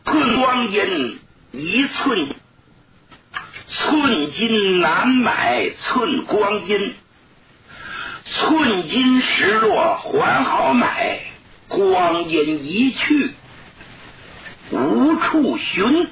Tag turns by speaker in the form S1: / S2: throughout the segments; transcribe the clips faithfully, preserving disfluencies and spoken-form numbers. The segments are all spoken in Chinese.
S1: 寸光阴一寸，寸金难买寸光阴，寸金失落还好买，光阴一去无处寻。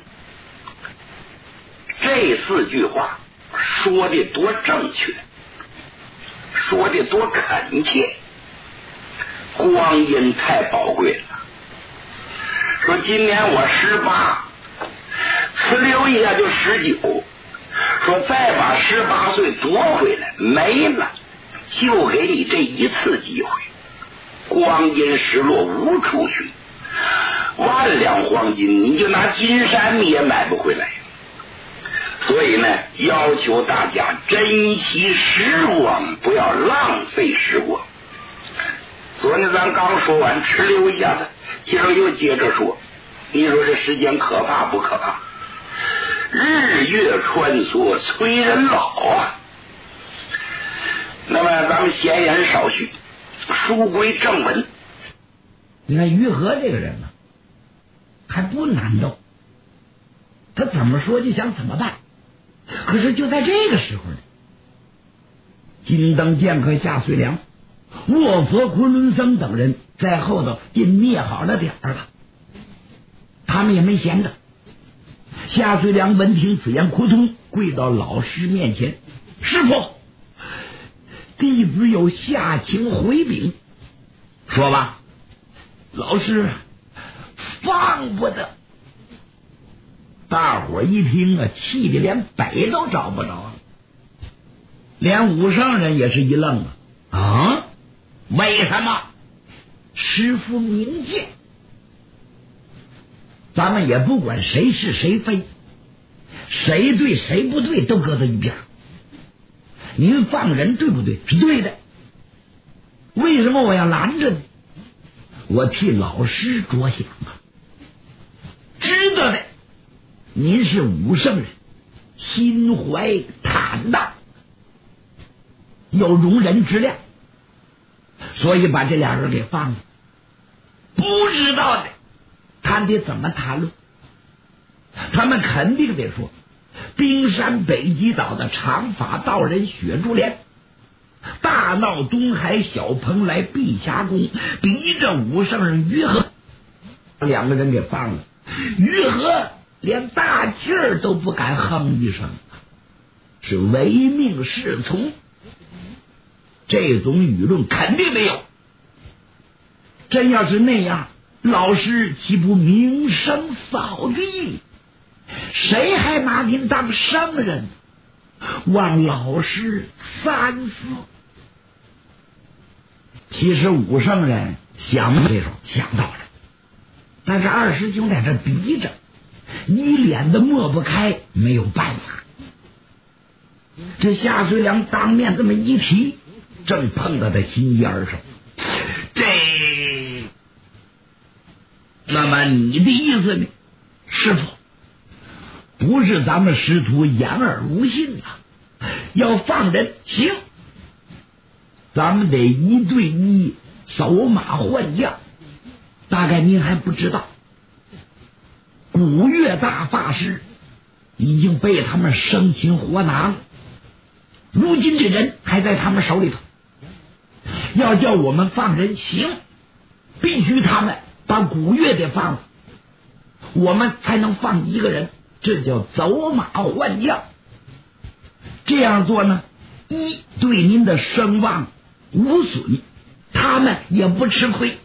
S1: 这四句话说的多正确，说的多恳切。光阴太宝贵了。说今年我十八，呲溜一下就十九，说再把十八岁夺回来没了，就给你这一次机会。光阴失落无处寻，万两黄金你就拿金山你也买不回来。所以呢，要求大家珍惜时光，不要浪费时光。昨天咱刚说完哧溜一下子，今儿又接着说，你说这时间可怕不可怕？日月穿梭催人老啊。那么咱们闲言少叙，书归正文。
S2: 你看于和这个人呢，还不难斗，他怎么说就想怎么办。可是就在这个时候呢，金灯剑客夏遂良、卧佛昆仑僧等人在后头进灭好了点儿了，他们也没闲着。夏遂良闻听此言，扑通跪到老师面前：“师父，弟子有下情回禀。”说吧。老师放不得。大伙一听啊，气得连北都找不着了。连武圣人也是一愣啊！啊，为什么？师父明鉴，咱们也不管谁是谁非，谁对谁不对都搁在一边。您放人对不对？是对的。为什么我要拦着呢？我替老师着想啊。知道的，您是武圣人，心怀坦荡，有容人之量，所以把这俩人给放了。不知道的，他得怎么谈论？他们肯定得说，冰山北极岛的长发道人雪珠莲大闹东海小蓬莱碧霞宫，逼着武圣人于和，两个人给放了。于和连大气儿都不敢哼一声，是唯命是从。这种舆论肯定没有。真要是那样，老师岂不名声扫地？谁还拿您当圣人？望老师三思。其实武圣人想这种想到了，但是二师兄在这逼着，一脸的抹不开，没有办法。这夏遂良当面这么一提，正碰到他心尖上。这，那么你的意思呢，师父？不是咱们师徒言而无信啊，要放人行，咱们得一对一走马换将。大概您还不知道，古月大法师已经被他们生擒活拿了，如今这人还在他们手里头。要叫我们放人行，必须他们把古月得放了，我们才能放一个人。这叫走马换将。这样做呢，一对您的声望无损，他们也不吃亏。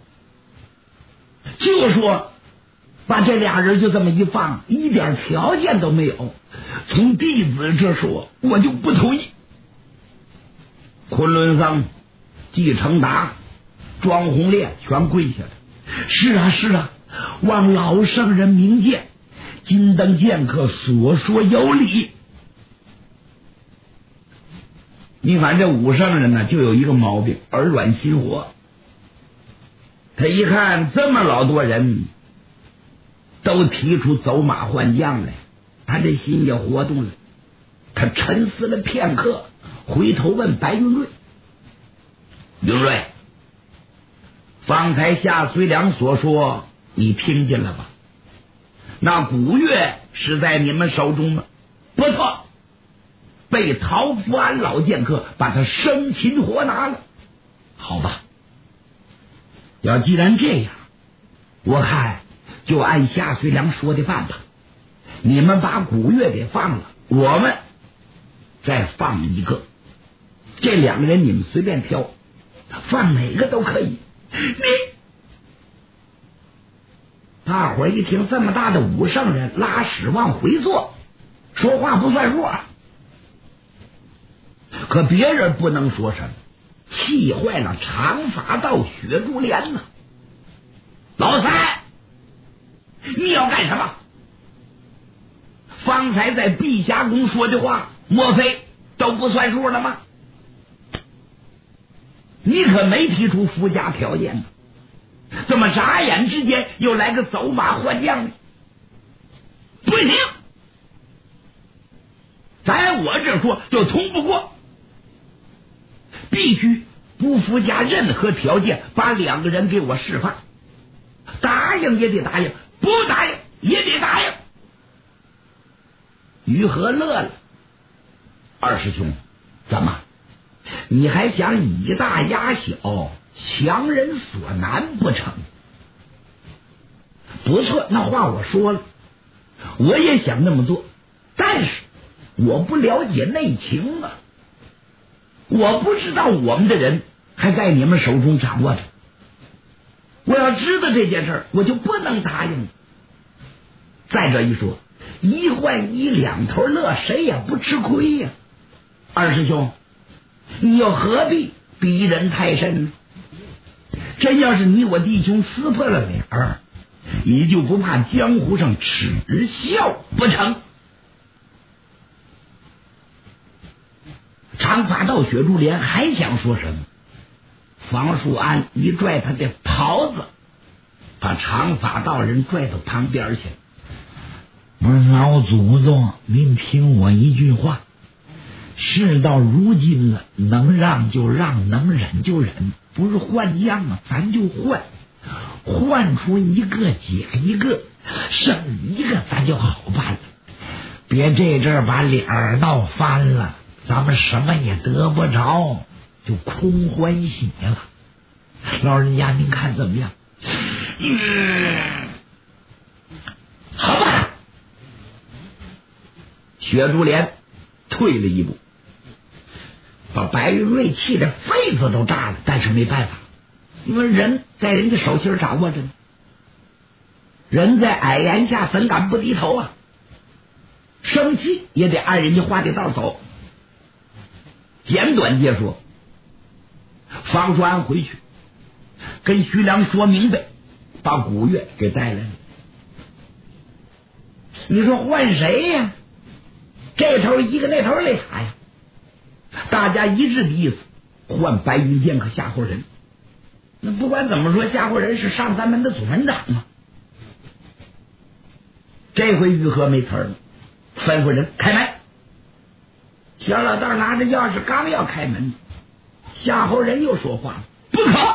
S2: 就说把这俩人就这么一放，一点条件都没有，从弟子这说，我就不同意。昆仑僧、季承达、庄弘烈全跪下了。是啊是啊，望老圣人明鉴，金灯剑客所说有理。你看这武圣人呢，就有一个毛病，耳软心活。他一看这么老多人都提出走马换将来，他这心也活动了。他沉思了片刻，回头问白云瑞：“云瑞，方才夏遂良所说你听见了吧？” 那古月是在你们手中吗？不错，被陶福安老剑客把他生擒活拿了。好吧，要既然这样，我看就按夏遂良说的办吧。你们把古月给放了，我们再放一个，这两个人你们随便挑，放哪个都可以。你大伙儿一听，这么大的武圣人拉屎往回坐，说话不算数啊。可别人不能说什么，气坏了长发道雪珠莲呢。老三，你要干什么？方才在碧霞宫说的话，莫非都不算数了吗？你可没提出附加条件呢，怎么眨眼之间又来个走马换将呢？不行，在我这说就通不过，必须不附加任何条件，把两个人给我释放。答应也得答应，不答应也得答应。于和乐了，二师兄，怎么你还想以大压小，强人所难不成？不错，那话我说了，我也想那么做，但是我不了解内情啊，我不知道我们的人还在你们手中掌握着。我要知道这件事，我就不能答应。再者一说，一换一，两头乐，谁也不吃亏呀、啊。二师兄，你又何必逼人太甚呢？真要是你我弟兄撕破了脸儿，你就不怕江湖上耻笑不成？长发道雪珠莲还想说什么，房树安一拽他的袍子，把长发道人拽到旁边去。我说老祖宗，您听我一句话，事到如今了，能让就让，能忍就忍，不是换将啊，咱就换，换出一个解一个，剩一个咱就好办了。别这阵儿把脸儿闹翻了，咱们什么也得不着，就空欢喜了。老人家您看怎么样？嗯，好吧。雪珠莲退了一步，把白云瑞气的肺子都炸了，但是没办法，因为人在人家手心掌握着呢，人在矮檐下怎敢不低头啊？生气也得按人家话的道走。简短截说，方树安回去跟徐良说明白，把古月给带来了。你说换谁呀？这头一个，那头俩呀，大家一致的意思，换白云剑和夏侯仁。那不管怎么说，夏侯仁是上三门的总门长啊。这回于和没词儿了，吩咐人开门。小老道拿着钥匙刚要开门，夏侯仁又说话了：“不可！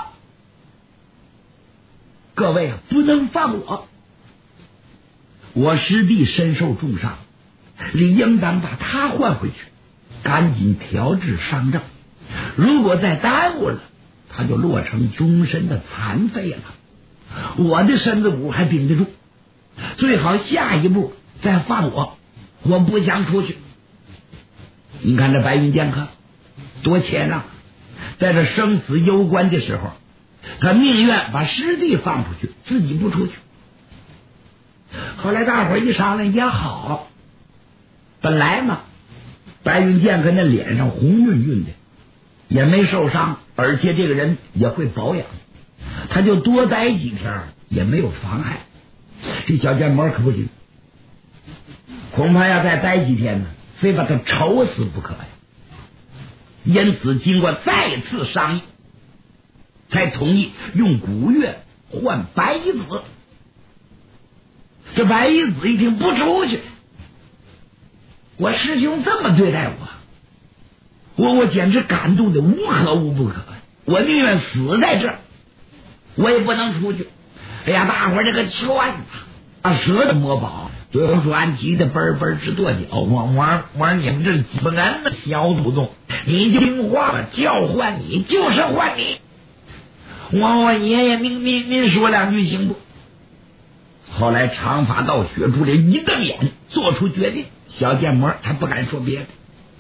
S2: 各位啊，不能放我！我师弟身受重伤，理应当把他换回去，赶紧调治伤症。如果再耽误了，他就落成终身的残废了。我的身子骨还顶得住，最好下一步再放我，我不想出去。你看这白云剑客多谦让，在这生死攸关的时候，他宁愿把师弟放出去，自己不出去。后来大伙儿一商量也好，本来嘛，白云剑客那脸上红晕晕的，也没受伤，而且这个人也会保养，他就多待几天也没有妨碍。这小剑魔可不行，恐怕要再待几天呢，非把他愁死不可呀。因此经过再次商议，才同意用古月换白衣子。这白衣子一听不出去，我师兄这么对待我，我我简直感动的无可无不可，我宁愿死在这儿，我也不能出去。哎呀，大伙儿这个劝啊， 蛇的魔宝，就说急的嘣嘣直跺脚。我我我你们这几个人的小祖宗，你就听话了，叫唤你就是唤你。我我爷爷，您您您说两句行不？后来长发道薛竹林一瞪眼，做出决定，小剑魔才不敢说别的。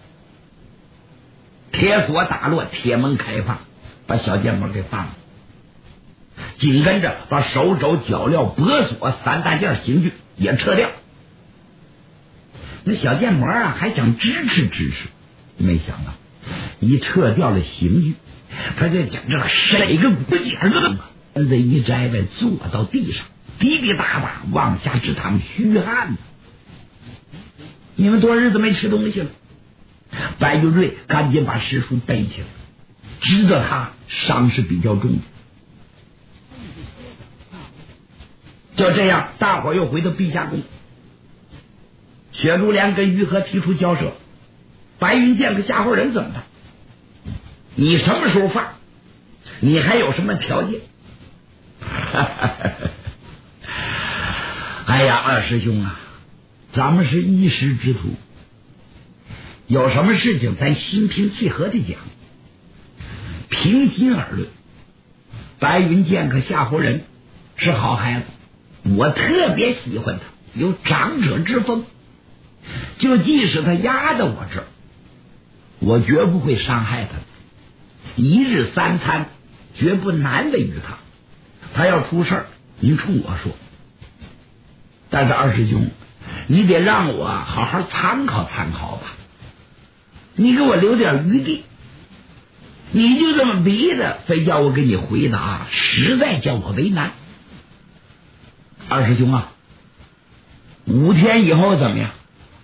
S2: 铁锁打落，铁门开放，把小剑魔给放了。紧跟着把手肘脚镣脖锁三大件刑具也撤掉。那小剑魔啊还想支持支持，没想到一撤掉了刑具，他就讲这个谁个骨节儿身子一摘呗，坐到地上，滴滴答答往下直淌虚汗。你们多日子没吃东西了，白玉瑞赶紧把师叔背起来，知道他伤是比较重的。就这样，大伙又回到碧霞宫。薛竹莲跟于和提出交涉，白云剑和夏侯人怎么办？你什么时候放？你还有什么条件？哎呀，二师兄啊，咱们是一时之徒，有什么事情咱心平气和的讲。平心而论，白云剑和夏侯人是好孩子，我特别喜欢他，有长者之风。就即使他压在我这儿，我绝不会伤害他，一日三餐绝不难为于他。他要出事儿，您冲我说。但是二师兄，你得让我好好参考参考吧，你给我留点余地。你就这么逼着，非叫我给你回答，实在叫我为难。二师兄啊，五天以后怎么样？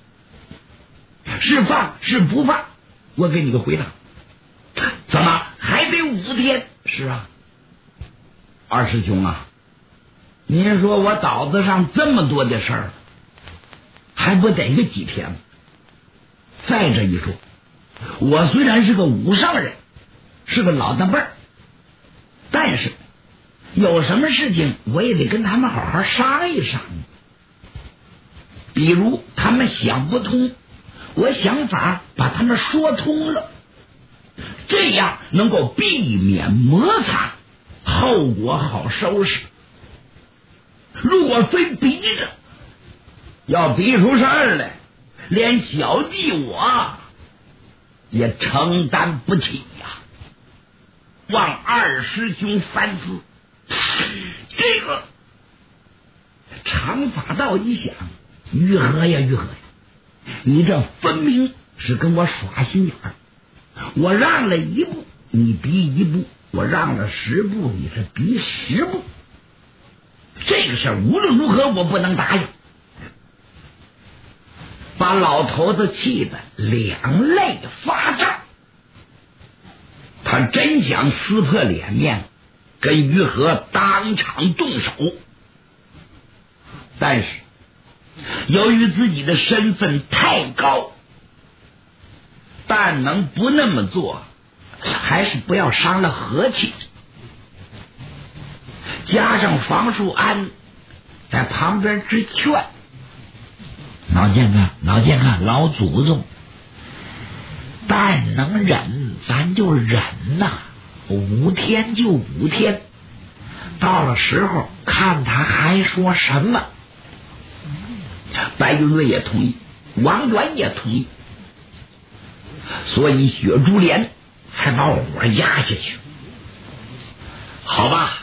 S2: 是放是不放？我给你个回答。怎么还得五天？是啊，二师兄啊，您说我脑子上这么多的事儿，还不得个几天？再者一说，我虽然是个武上人，是个老大辈儿，但是有什么事情我也得跟他们好好商议商议。比如他们想不通，我想法把他们说通了，这样能够避免摩擦，后果好收拾。如果非逼着，要逼出事儿来，连小弟我也承担不起呀。望二师兄三思。这个长发道一想，于和呀于和呀，你这分明是跟我耍心眼儿。我让了一步，你逼一步；我让了十步，你是逼十步。这个事儿无论如何我不能答应。把老头子气得两肋发胀，他真想撕破脸面跟于和当场动手，但是由于自己的身份太高，但能不那么做，还是不要伤了和气。加上房树安在旁边直劝：老剑客，老剑客，老祖宗，但能忍咱就忍呐、啊，五天就五天，到了时候看他还说什么。白云瑞也同意，王元也同意，所以薛竹莲才把火压下去。好吧，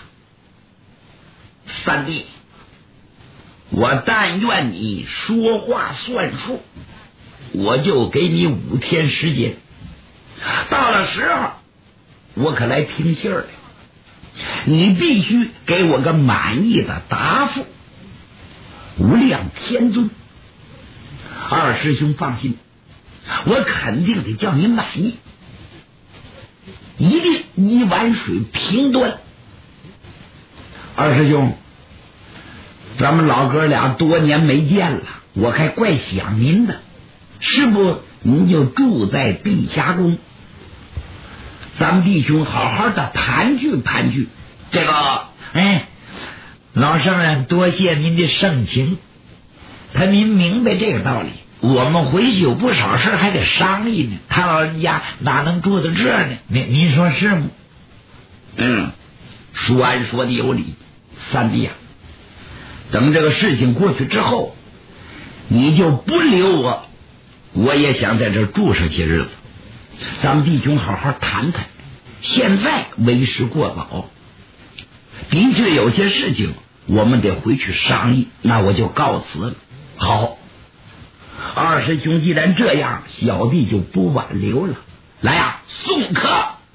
S2: 三弟，我但愿你说话算数，我就给你五天时间，到了时候我可来听信儿来，你必须给我个满意的答复。无量天尊，二师兄放心，我肯定得叫你满意，一定一碗水平端。二师兄，咱们老哥俩多年没见了，我还怪想您的，是不您就住在碧霞宫，咱们弟兄好好的盘踞盘踞。这个哎， 老圣人，多谢您的盛情。他您明白这个道理，我们回去有不少事还得商议呢。他老人家哪能住在这儿呢？您您说是吗？
S1: 嗯，
S2: 舒安说的有理，三弟呀、啊，等这个事情过去之后，你就不留我，我也想在这住上些日子。咱们弟兄好好谈谈，现在为时过早，的确有些事情我们得回去商议，那我就告辞了。好，二师兄既然这样，小弟就不挽留了。来呀、啊，送客！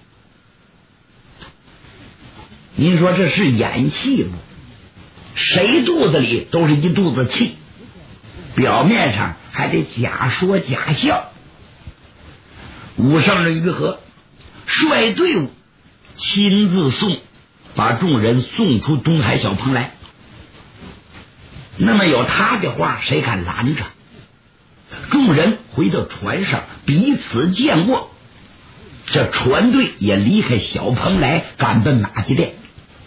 S2: 您说这是演戏吗？谁肚子里都是一肚子气，表面上还得假说假笑。武圣人于和率队伍亲自送，把众人送出东海小棚来。那么有他的话，谁敢拦着？众人回到船上，彼此见过。这船队也离开小棚来，赶奔马家店。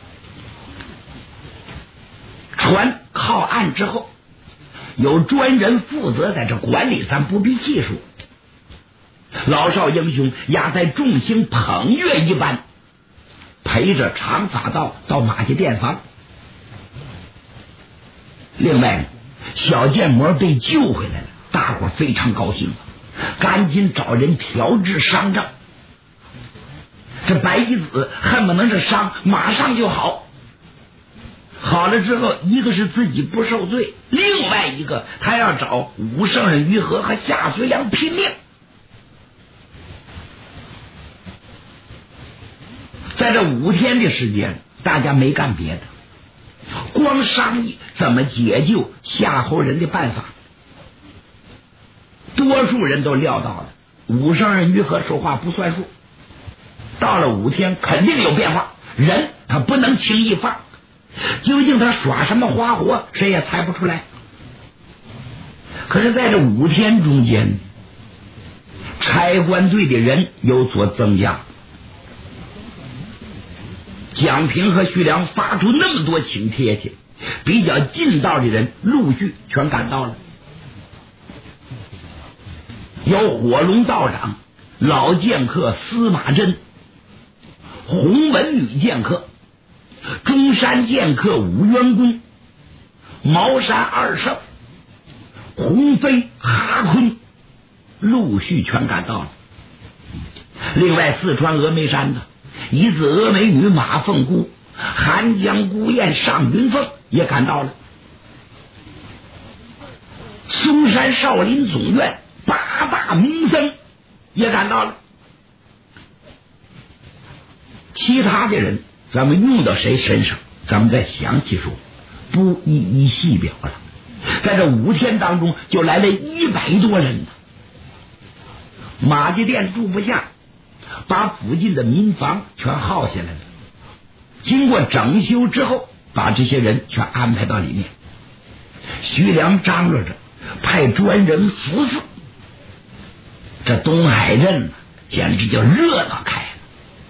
S2: 船靠岸之后，有专人负责在这管理，咱不必细数。老少英雄压在众星捧月一般，陪着长发道到马家店房。另外，小建模被救回来了，大伙非常高兴，赶紧找人调治伤症。这白衣子恨不能这伤马上就好，好了之后，一个是自己不受罪，另外一个他要找武圣人于和和夏遂良拼命。在这五天的时间，大家没干别的，光商议怎么解救夏侯人的办法。多数人都料到了武圣人于和说话不算数，到了五天肯定有变化，人他不能轻易放，究竟他耍什么花活，谁也猜不出来。可是在这五天中间，差官队的人有所增加，蒋平和徐良发出那么多请帖去，比较近道的人陆续全赶到了。有火龙道长、老剑客司马真、洪文女剑客、中山剑客武元公、茅山二圣、洪飞、哈坤，陆续全赶到了。另外四川峨眉山的一子峨眉女马凤姑、寒江孤雁尚云凤也赶到了。嵩山少林总院八大名僧也赶到了。其他的人咱们用到谁身上，咱们再详细说，不一一细表了。在这五天当中就来了一百多人呢。马家店住不下，把附近的民房全耗下来了。经过整修之后，把这些人全安排到里面。徐良张罗着派专人服侍，这东海镇简直就热闹开了。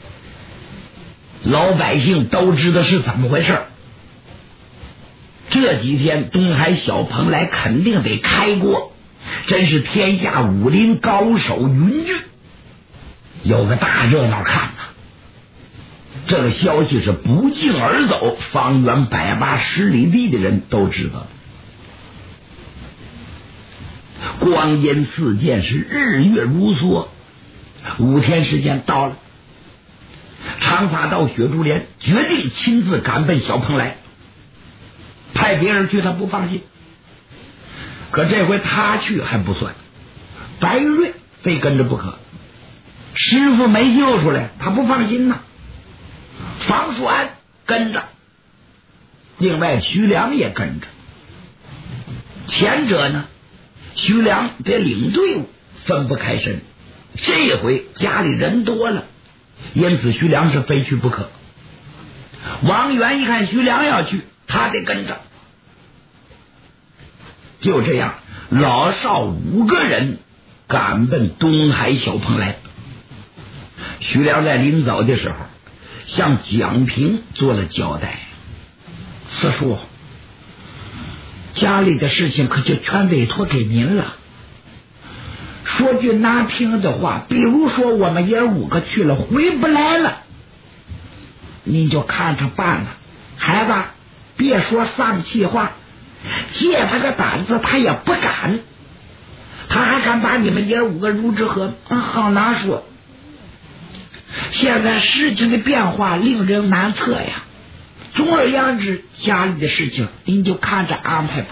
S2: 老百姓都知道是怎么回事。这几天东海小蓬莱肯定得开锅，真是天下武林高手云聚，有个大热闹看呐。这个消息是不胫而走，方圆百八十里地的人都知道。光阴似箭，是日月如梭，五天时间到了。长发道雪珠莲决定亲自赶奔小蓬莱，派别人去他不放心，可这回他去还不算，白瑞非跟着不可。师傅没救出来，他不放心呐。房叔安跟着，另外徐良也跟着。前者呢，徐良得领队伍，分不开身。这回家里人多了，因此徐良是非去不可。王元一看徐良要去，他得跟着。就这样，老少五个人赶奔东海小蓬莱。徐良在临走的时候向蒋平做了交代， 四叔，家里的事情可就全委托给您了。说句难听的话，比如说我们爷五个去了回不来了，您就看着办了。孩子，别说丧气话，借他个胆子他也不敢，他还敢把你们爷五个入之河？嗯，好难说。现在事情的变化令人难测呀。总而言之，家里的事情您就看着安排吧。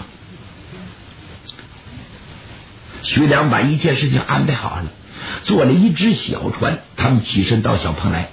S2: 徐良把一切事情安排好了，做了一只小船，他们起身到小棚来。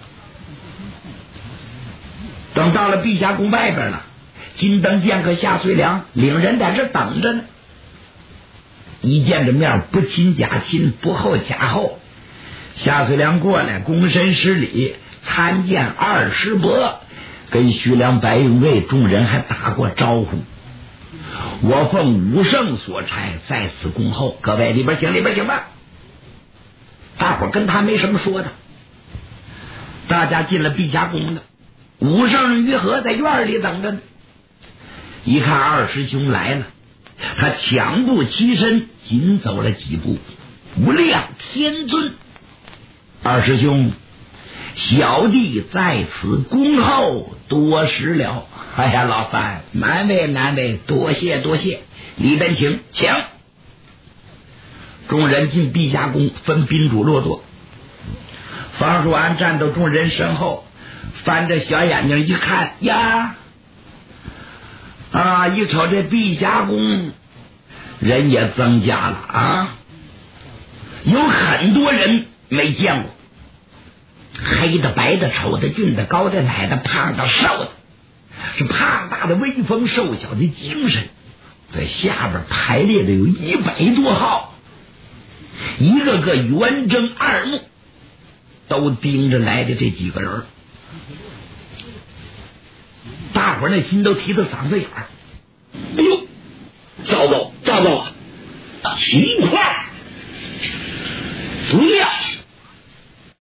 S2: 等到了碧霞宫外边了，金灯剑和夏遂良领人在这等着呢。一见着面，不亲加亲，不厚加厚。夏遂良过来躬身施礼，参见二师伯，跟徐良、白云卫众人还打过招呼。我奉武圣所差，在此恭候，各位里边请，里边请吧。大伙跟他没什么说的。大家进了碧霞宫了，武圣于和在院里等着呢。一看二师兄来了，他抢步起身，紧走了几步。无量天尊，二师兄，小弟在此恭候多时了。哎呀，老三，难为难为，多谢多谢，里边请，请。众人进碧霞宫，分宾主落座。方叔安站到众人身后，翻着小眼睛一看呀，啊，一瞅这碧霞宫人也增加了啊，有很多人没见过，黑的、白的、丑的、俊的、高的、矮的、胖的、瘦的，是胖大的威风，瘦小的精神，在下边排列的有一百多号，一个个圆睁二目，都盯着来的这几个人。大伙儿那心都提到嗓子眼儿。哎呦，赵总，赵总，情况不妙。